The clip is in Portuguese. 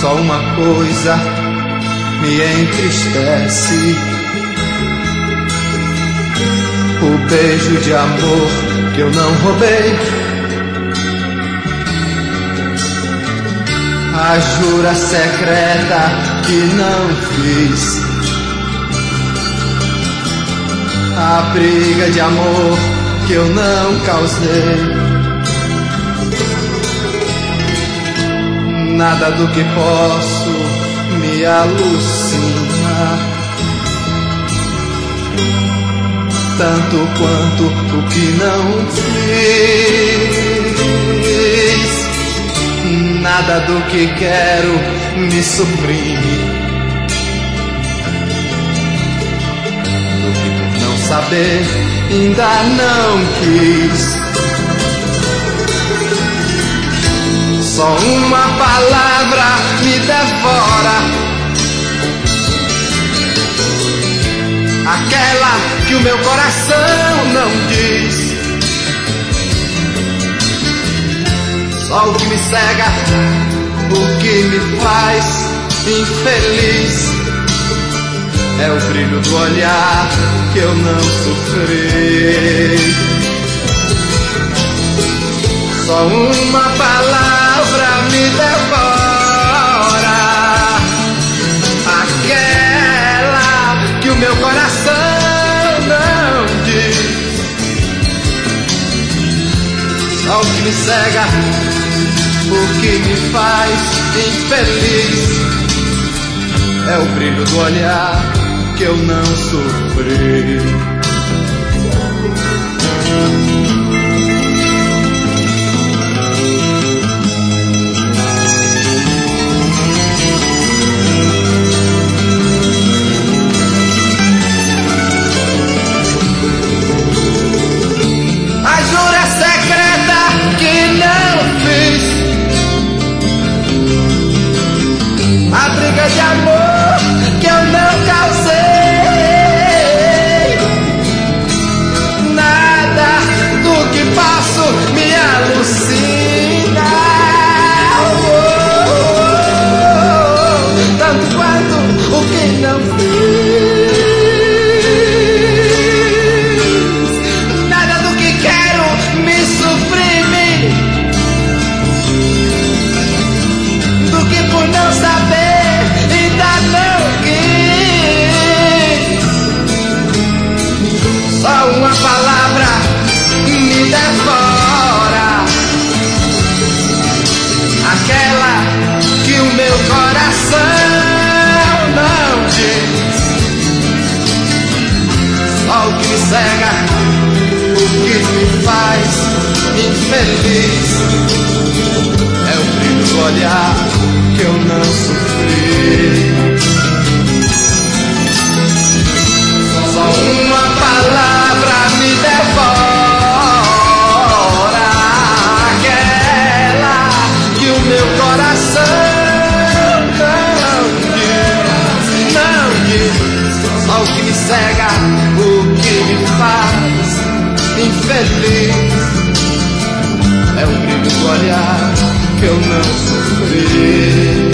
Só uma coisa me entristece: o beijo de amor que eu não roubei, a jura secreta que não fiz, a briga de amor que eu não causei. Nada do que posso me alucina, tanto quanto o que não fiz. Nada do que quero me suprime, do que por não saber ainda não quis. Só uma palavra me devora, aquela que o meu coração não diz. Só o que me cega, o que me faz infeliz, é o brilho do olhar que eu não sofri. Só uma palavra me devora, aquela que o meu coração não diz. Só o que me cega, o que me faz infeliz, é o brilho do olhar que eu não sofri. A briga de amor que eu não causei, nada do que passo me alucina, tanto quanto o que não fiz. Nada do que quero me suprime, do que por não saber só uma palavra me devora, aquela que o meu coração não diz. Só o que me cega, o que me faz infeliz, é o brilho do olhar que eu não sofri. Só uma palavra me devora, aquela que o meu coração não diz. Só o que me cega, o que me faz infeliz, é o brilho do olhar que eu não sofri.